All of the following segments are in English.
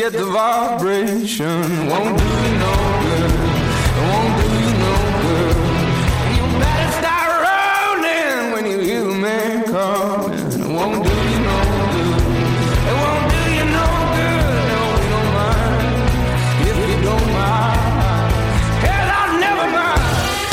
get the vibration. Won't do you no good. Won't do you no good. And you better start rolling when you hear the man coming. Won't do you no good. It won't do you no good. No, you don't mind. If you don't mind, hell, I'll never mind.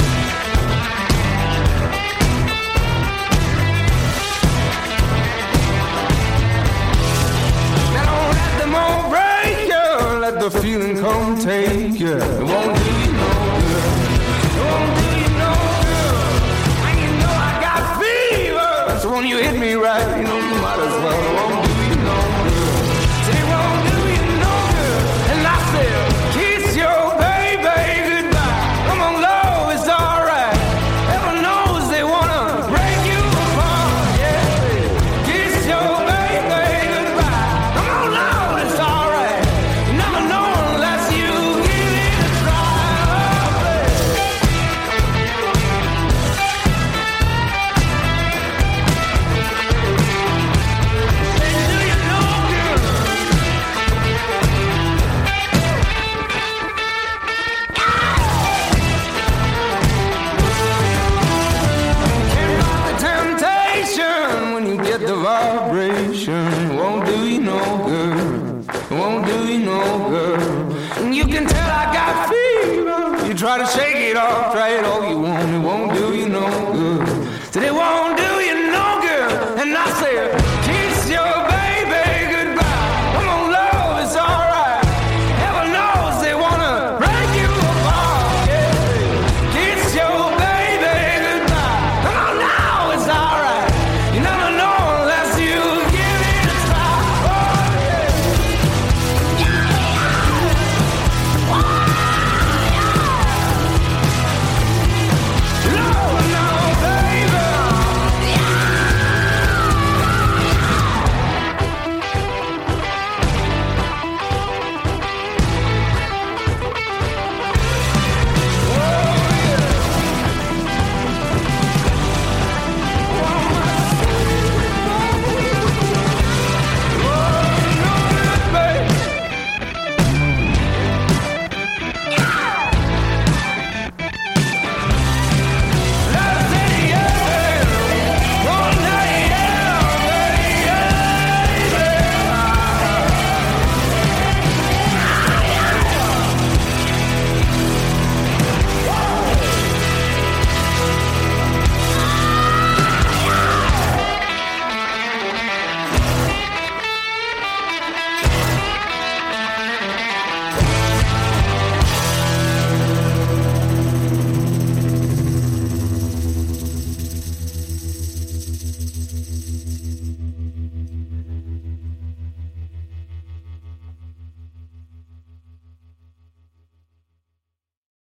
Now don't let them all break you. Let the feeling come take you. It won't do you no good. It won't do you no good. And you know I got fever. So when you hit me right, you know you might as well. It won't do you no good. It won't do you no good. And I said, kiss your baby goodbye. Come on, love, it's alright. Heaven knows they wanna break you apart. Yeah, kiss your baby goodbye. Come on, love, it's alright. You never know unless you give it a try. Oh, baby. They do you no good. Can't fight the temptation when you get the vibration. It won't do you no good. It won't do you no good. And you can tell I got fever. You try to shake it off, try it all you want. It won't do you no good. Said it won't do you no good. And I said,